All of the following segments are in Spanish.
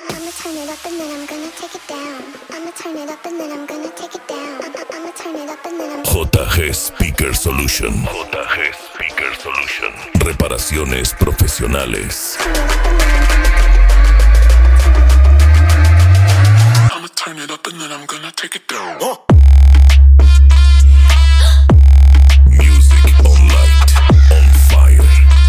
I'ma turn it up and then I'm gonna take it down. I'ma turn it up and then I'm gonna take it down. I'ma turn it up and then I'm JG Speaker Solution. JG Speaker Solution. Reparaciones profesionales. I'ma turn it up and then I'm gonna take it down. Music on light, on fire.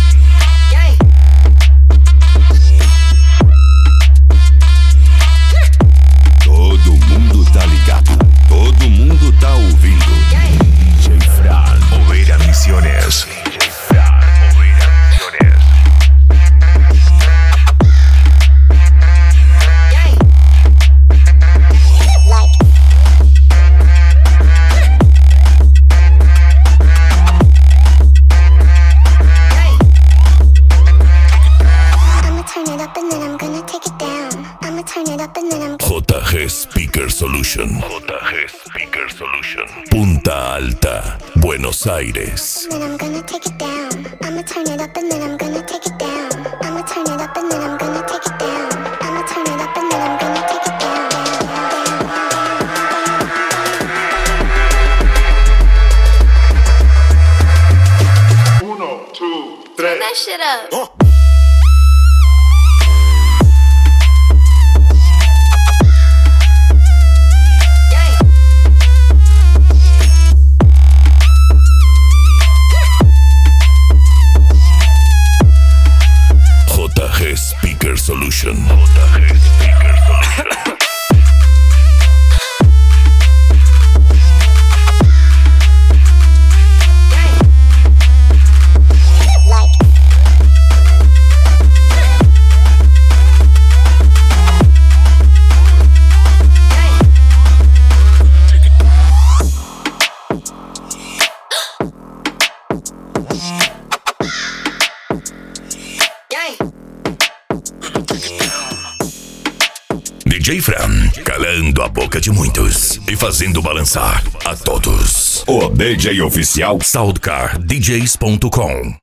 Todo mundo tá ligado, todo mundo tá ouvindo. DJ Fran, Oveira Misiones. DJ Fran, Oveira Misiones. JG Speaker Solution. JG Speaker Solution. Punta Alta, Buenos Aires. then I'm gonna take it down. I'ma turn it up and then I'm gonna take it down. I'ma turn it up and then I'm gonna take it down. I'ma turn it up and then I'm gonna take it down. Uno, two, tres. Turn that shit up. JG Speaker Solution. JG Speaker Solution. DJ Fran, calando a boca de muitos e fazendo balançar a todos. O DJ oficial SoundCardDJs.com